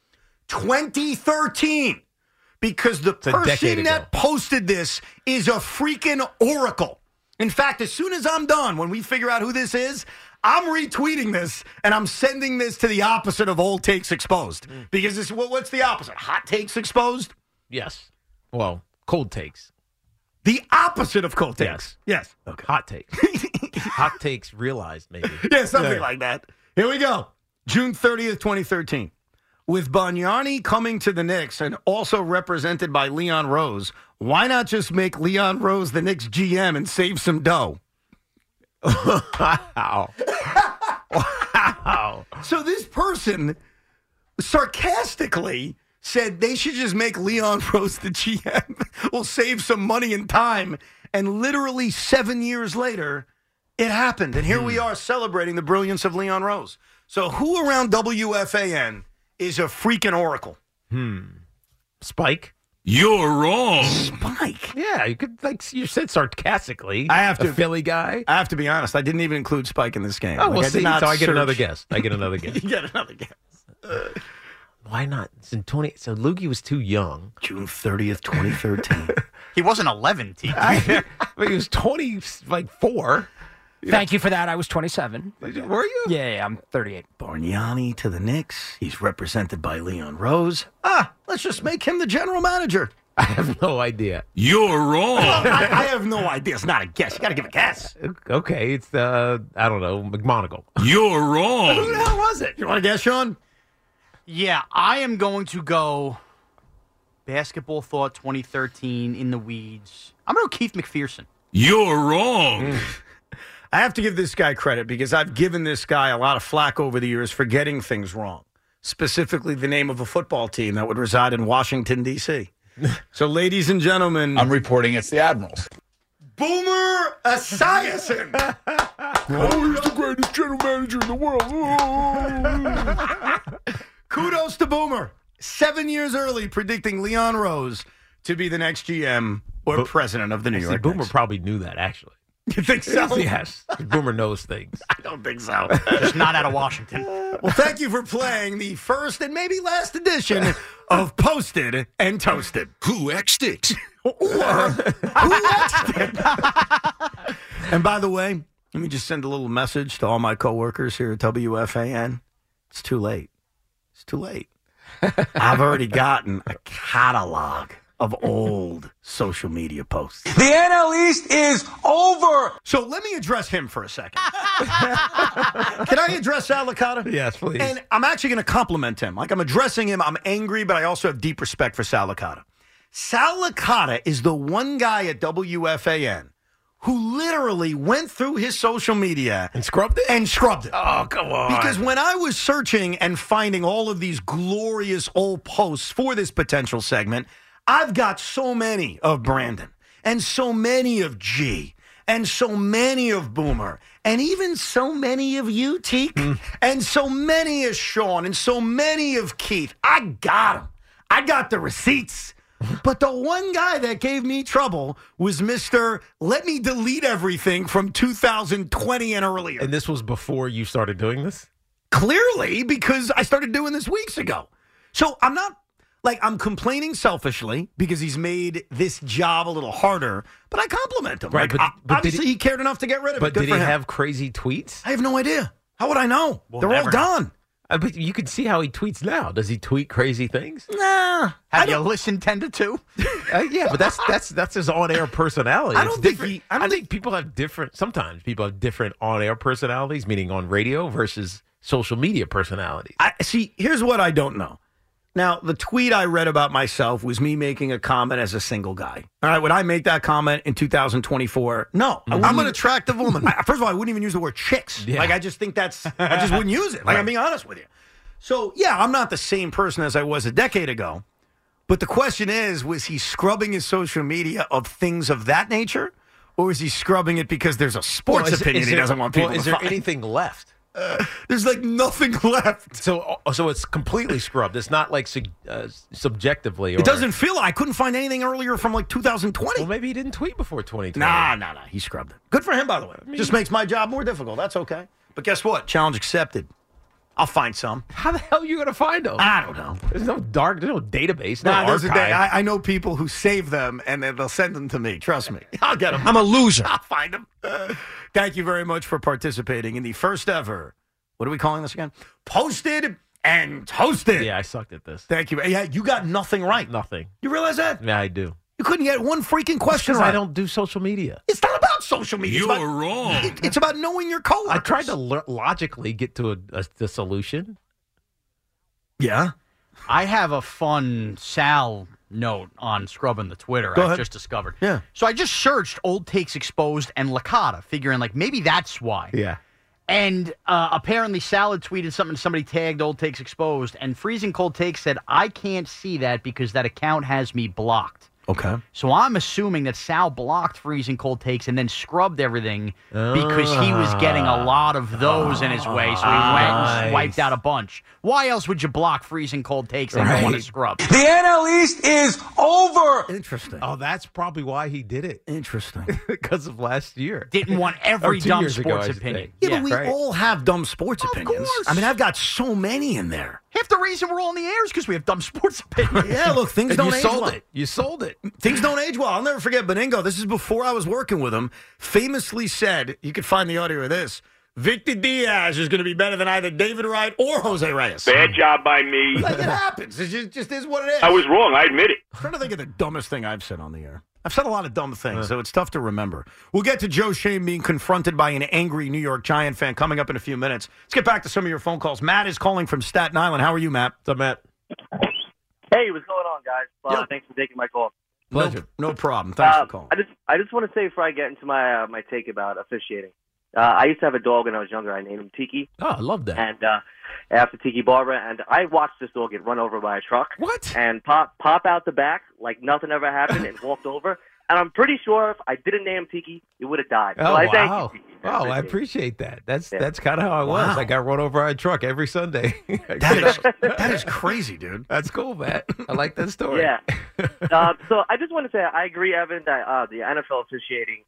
2013! Because the person that posted this is a freaking oracle. In fact, as soon as I'm done, when we figure out who this is, I'm retweeting this, and I'm sending this to the opposite of Old Takes Exposed. Because what's the opposite? Hot Takes Exposed? Yes. Well, Cold Takes. The opposite of Cold Takes. Yes. Okay. Hot Takes. Hot Takes realized, maybe. Yeah, something like that. Here we go. June 30th, 2013. With Bargnani coming to the Knicks and also represented by Leon Rose, why not just make Leon Rose the Knicks GM and save some dough? Wow. Wow. So this person sarcastically said they should just make Leon Rose the GM. We'll save some money and time. And literally 7 years later, it happened. And here we are celebrating the brilliance of Leon Rose. So who around WFAN is a freaking oracle? Spike? You're wrong. Spike? Yeah, you could, you said sarcastically. I have to. A Philly guy? I have to be honest. I didn't even include Spike in this game. Oh, well, see, so I get another guess. You get another guess. Why not? So Loogie was too young. June 30th, 2013. He wasn't 11, T. He was 24. Thank you for that. I was 27. Were you? Yeah, I'm 38. Bargnani to the Knicks. He's represented by Leon Rose. Let's just make him the general manager. I have no idea. You're wrong. I have no idea. It's not a guess. You got to give a guess. Okay, it's I don't know, McMonagle. You're wrong. Who the hell was it? You want to guess, Sean? Yeah, I am going to go Basketball Thought 2013 in the weeds. I'm going to go Keith McPherson. You're wrong. I have to give this guy credit because I've given this guy a lot of flack over the years for getting things wrong. specifically the name of a football team that would reside in Washington, D.C. So, ladies and gentlemen, I'm reporting it's the Admirals. Boomer Esiason. Oh, he's the greatest general manager in the world. Kudos to Boomer. 7 years early, predicting Leon Rose to be the next GM or president of the New York Boomer Knicks. probably knew that, actually. You think so? Yes. Boomer knows things. I don't think so. Just not out of Washington. Well, thank you for playing the first and maybe last edition of Posted and Toasted. Who X'd it? Or who X'd it? And by the way, let me just send a little message to all my coworkers here at WFAN. It's too late. It's too late. I've already gotten a catalog of old social media posts. The NL East is over. So let me address him for a second. Can I address Sal Licata? Yes, please. And I'm actually going to compliment him. Like, I'm addressing him. I'm angry, but I also have deep respect for Sal Licata. Sal Licata is the one guy at WFAN who literally went through his social media and scrubbed it? Oh, come on. Because when I was searching and finding all of these glorious old posts for this potential segment, I've got so many of Brandon and so many of G and so many of Boomer and even so many of you, Teak, and so many of Sean and so many of Keith. I got them. I got the receipts. But the one guy that gave me trouble was Mr. Let me delete everything from 2020 and earlier. And this was before you started doing this? Clearly, because I started doing this weeks ago. So I'm not, like, I'm complaining selfishly because he's made this job a little harder, but I compliment him. Right, Like, but obviously he cared enough to get rid of it. But Good did for he him. have crazy tweets? I have no idea. How would I know? We'll They're all never know. gone. But you can see how he tweets now. Does he tweet crazy things? Nah. Have you listened 10 to 2? Yeah, but that's his on-air personality. I don't think different. I think people have different. Sometimes people have different on-air personalities, meaning on radio versus social media personalities. See, here's what I don't know. Now, the tweet I read about myself was me making a comment as a single guy. All right, would I make that comment in 2024? No. I'm an attractive woman. First of all, I wouldn't even use the word chicks. Yeah. Like, I just think I just wouldn't use it. Like, I'm being honest with you. So, yeah, I'm not the same person as I was a decade ago. But the question is, was he scrubbing his social media of things of that nature? Or is he scrubbing it because there's a sports opinion he doesn't want people to Is there find? anything left? There's like nothing left. So it's completely scrubbed. It's not like subjectively. It doesn't feel like I couldn't find anything earlier from like 2020. Well, maybe he didn't tweet before 2020. Nah. He scrubbed it. Good for him, by the way. Just makes my job more difficult. That's okay. But guess what? Challenge accepted. I'll find some. How the hell are you going to find them? I don't know. There's no database, no There's a archive. I know people who save them and then they'll send them to me. Trust me. I'll get them. I'm a loser. I'll find them. Thank you very much for participating in the first ever, what are we calling this again? Posted and Toasted. Yeah, I sucked at this. Thank you. Yeah, you got nothing right. Nothing. You realize that? Yeah, I do. You couldn't get one freaking question Because right. I don't do social media. It's not about social media. You're wrong. It's about knowing your coworkers. I tried to logically get to the solution. Yeah. I have a fun Sal note on scrubbing the Twitter Go I ahead. just discovered. Yeah. So I just searched Old Takes Exposed and Licata, figuring like maybe that's why. Yeah. And apparently Sal had tweeted something, somebody tagged Old Takes Exposed, and Freezing Cold Takes said, I can't see that because that account has me blocked. Okay. So I'm assuming that Sal blocked Freezing Cold Takes and then scrubbed everything because he was getting a lot of those in his way. So he went and wiped out a bunch. Why else would you block Freezing Cold Takes and don't want to scrub? The NL East is over. Interesting. Oh, that's probably why he did it. Interesting. Because of last year. Didn't want every Or 2 dumb years ago, sports I should opinion. say. Yeah, but we all have dumb sports opinions. course. I mean, I've got so many in there. Half the reason we're all in the air is because we have dumb sports opinions. Yeah, look, things And don't you age sold well. it. You sold it. Things don't age well. I'll never forget Beningo. This is before I was working with him. Famously said, you can find the audio of this, Victor Diaz is going to be better than either David Wright or Jose Reyes. Bad job by me. Like, it happens. It just is what it is. I was wrong. I admit it. I'm trying to think of the dumbest thing I've said on the air. I've said a lot of dumb things, so it's tough to remember. We'll get to Joe Shane being confronted by an angry New York Giant fan coming up in a few minutes. Let's get back to some of your phone calls. Matt is calling from Staten Island. How are you, Matt? What's up, Matt? Hey, what's going on, guys? Thanks for taking my call. Pleasure. No problem. Thanks for calling. I just want to say before I get into my my take about officiating, I used to have a dog when I was younger. I named him Tiki. Oh, I love that. And after Tiki Barber, and I watched this dog get run over by a truck. What? And pop out the back like nothing ever happened and walked over. And I'm pretty sure if I didn't name Tiki, he would have died. Oh, so I wow. thank you, Tiki. Oh, I appreciate that. That's kind of how I was. Wow. I got run over by a truck every Sunday. That is crazy, dude. That's cool, Matt. I like that story. Yeah. So I just want to say I agree, Evan, that the NFL officiating,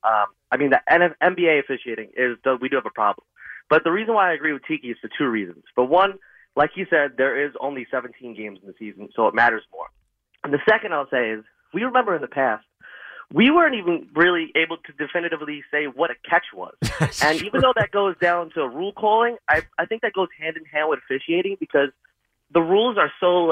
the NBA officiating we do have a problem. But the reason why I agree with Tiki is for two reasons. For one, like you said, there is only 17 games in the season, so it matters more. And the second I'll say is, we remember in the past, we weren't even really able to definitively say what a catch was. And even though that goes down to rule calling, I think that goes hand in hand with officiating because the rules are so,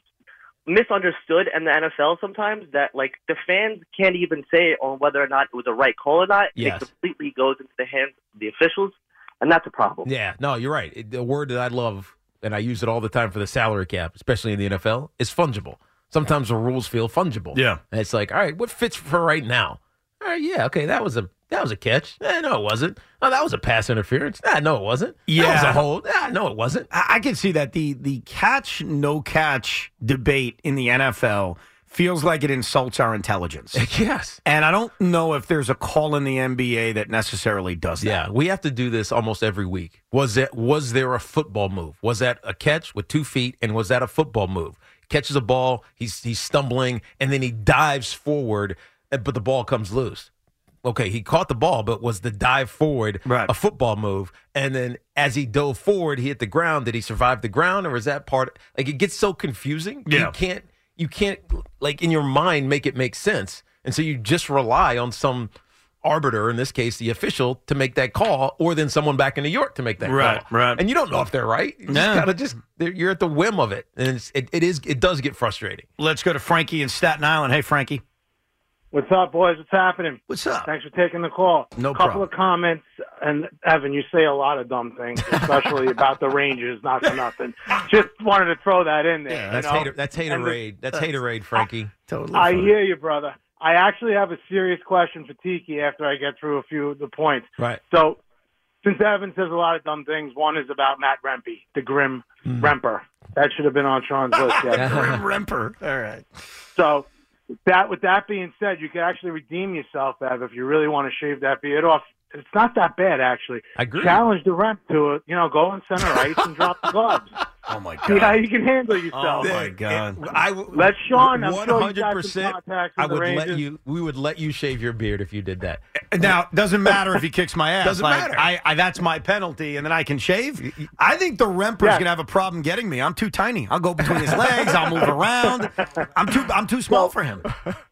misunderstood in the NFL sometimes that, the fans can't even say on whether or not it was a right call or not. Yes. It completely goes into the hands of the officials, and that's a problem. Yeah, no, you're right. The word that I love, and I use it all the time for the salary cap, especially in the NFL, is fungible. Sometimes the rules feel fungible. Yeah. And it's like, all right, what fits for right now? All right, yeah, okay, that was a catch. No, it wasn't. Oh, that was a pass interference. No, it wasn't. Yeah. That was a hold. No, it wasn't. I can see that the catch, no catch debate in the NFL feels like it insults our intelligence. Yes. And I don't know if there's a call in the NBA that necessarily does that. Yeah, we have to do this almost every week. Was there a football move? Was that a catch with 2 feet, and was that a football move? Catches a ball, he's stumbling, and then he dives forward, but the ball comes loose. Okay, he caught the ball, but was the dive forward a football move? And then as he dove forward, he hit the ground. Did he survive the ground, or is that part? It gets so confusing. Yeah. You can't in your mind make it make sense, and so you just rely on some arbiter, in this case the official, to make that call, or then someone back in New York to make that call. Right. And you don't know if they're right. You you're at the whim of it, and it does get frustrating. Let's go to Frankie in Staten Island. Hey, Frankie. What's up, boys? What's happening? What's up? Thanks for taking the call. No Couple problem. of comments, and Evan, you say a lot of dumb things, especially about the Rangers, not for nothing. Just wanted to throw that in there. Yeah, that's haterade. That's haterade, Frankie. Totally. I hear you, brother. I actually have a serious question for Tiki after I get through a few of the points. Right. So, since Evan says a lot of dumb things, one is about Matt Rempe, the Grim Remper. That should have been on Sean's list. Yeah. Grim Remper. All right. So, with that being said, you can actually redeem yourself, Ev, if you really want to shave that beard off. It's not that bad, actually. I agree. Challenge the Remp to it. Go in center ice and drop the gloves. Oh, my God. See how you can handle yourself. Oh, my God. Let Sean, I'm sure you got 100%. some contacts I with the would Rangers. we would let you shave your beard if you did that. Now, it doesn't matter if he kicks my ass. Doesn't matter. I that's my penalty, and then I can shave. I think the Remper's going to have a problem getting me. I'm too tiny. I'll go between his legs. I'll move around. I'm too small for him.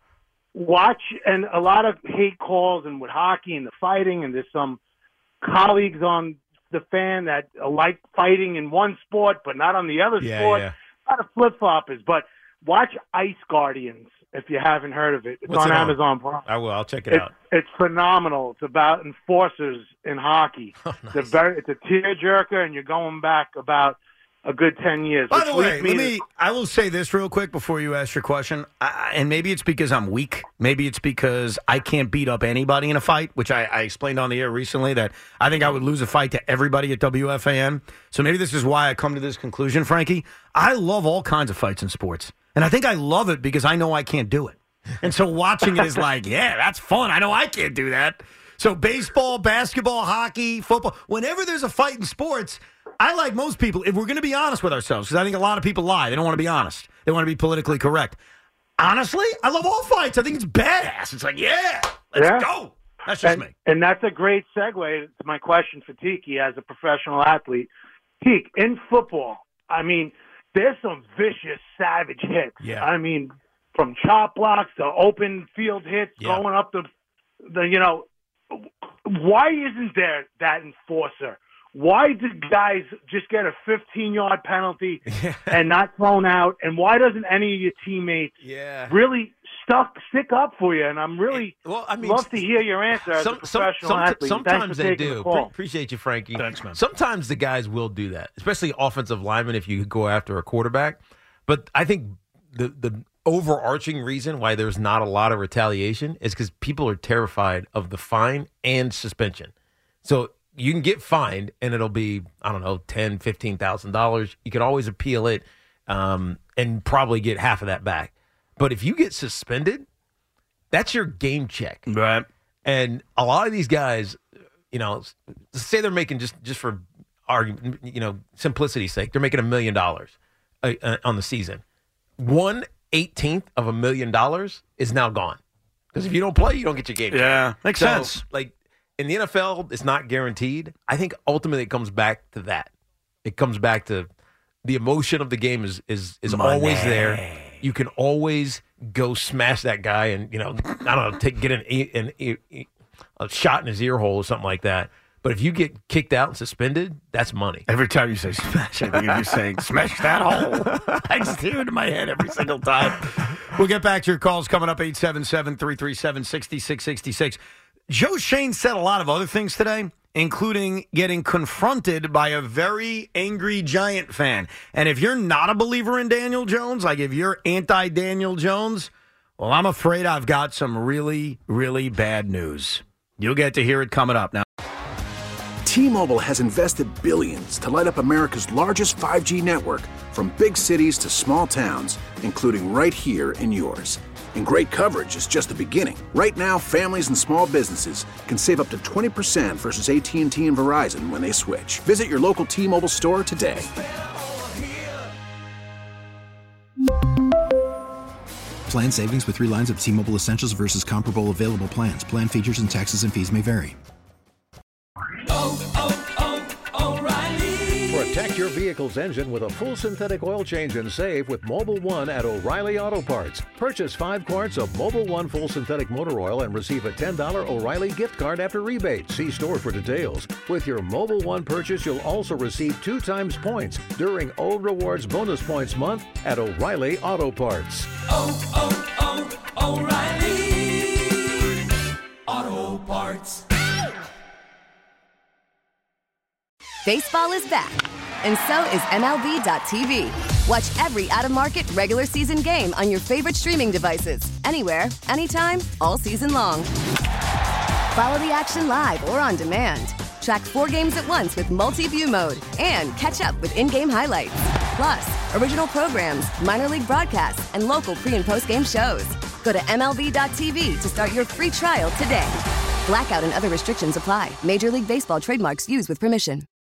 Watch, and a lot of hate calls, and with hockey and the fighting, and there's some colleagues on the fan that like fighting in one sport but not on the other sport. Yeah. A lot of flip-floppers. But watch Ice Guardians if you haven't heard of it. It's What's on it Amazon Prime. I will. I'll check it out. It's phenomenal. It's about enforcers in hockey. Oh, nice. It's a tearjerker, and you're going back about a good 10 years. By the way, I will say this real quick before you ask your question, and maybe it's because I'm weak. Maybe it's because I can't beat up anybody in a fight, which I explained on the air recently that I think I would lose a fight to everybody at WFAN. So maybe this is why I come to this conclusion, Frankie. I love all kinds of fights in sports, and I think I love it because I know I can't do it. And so watching it is like, yeah, that's fun. I know I can't do that. So baseball, basketball, hockey, football, whenever there's a fight in sports, I, like most people, if we're going to be honest with ourselves, because I think a lot of people lie. They don't want to be honest. They want to be politically correct. Honestly, I love all fights. I think it's badass. It's like, let's go. That's just me. And that's a great segue to my question for Tiki as a professional athlete. Tiki, in football, there's some vicious, savage hits. Yeah. From chop blocks to open field hits, going up the why isn't there that enforcer? Why did guys just get a 15-yard penalty and not thrown out? And why doesn't any of your teammates really stick up for you? And I'm really love to hear your answer as a professional athlete. Sometimes they do. Appreciate you, Frankie. Thanks, man. Sometimes the guys will do that, especially offensive linemen if you go after a quarterback. But I think the overarching reason why there's not a lot of retaliation is because people are terrified of the fine and suspension. So you can get fined, and it'll be, I don't know, $10,000, $15,000. You can always appeal it and probably get half of that back. But if you get suspended, that's your game check. Right. And a lot of these guys, say they're making just for argument, simplicity's sake, they're making $1 million on the season. 1/18 of $1 million is now gone. Because if you don't play, you don't get your game check. Yeah, makes sense. Like in the NFL, it's not guaranteed. I think ultimately it comes back to that. It comes back to the emotion of the game is always there. You can always go smash that guy and, I don't know, get a shot in his ear hole or something like that. But if you get kicked out and suspended, that's money. Every time you say smash, I think you're saying smash that hole. I just hear it in my head every single time. We'll get back to your calls coming up, 877-337-6666. Joe Schoen said a lot of other things today, including getting confronted by a very angry Giant fan. And if you're not a believer in Daniel Jones, like if you're anti-Daniel Jones, well, I'm afraid I've got some really, really bad news. You'll get to hear it coming up now. T-Mobile has invested billions to light up America's largest 5G network, from big cities to small towns, including right here in yours. And great coverage is just the beginning. Right now, families and small businesses can save up to 20% versus AT&T and Verizon when they switch. Visit your local T-Mobile store today. Plan savings with 3 lines of T-Mobile Essentials versus comparable available plans. Plan features and taxes and fees may vary. Protect your vehicle's engine with a full synthetic oil change and save with Mobil 1 at O'Reilly Auto Parts. Purchase 5 quarts of Mobil 1 full synthetic motor oil and receive a $10 O'Reilly gift card after rebate. See store for details. With your Mobil 1 purchase, you'll also receive 2 times points during O Rewards Bonus Points Month at O'Reilly Auto Parts. O'Reilly Auto Parts. Baseball is back, and so is MLB.tv. Watch every out-of-market regular season game on your favorite streaming devices, anywhere, anytime, all season long. Follow the action live or on demand. Track 4 games at once with multi-view mode and catch up with in-game highlights. Plus, original programs, minor league broadcasts, and local pre- and post-game shows. Go to MLB.tv to start your free trial today. Blackout and other restrictions apply. Major League Baseball trademarks used with permission.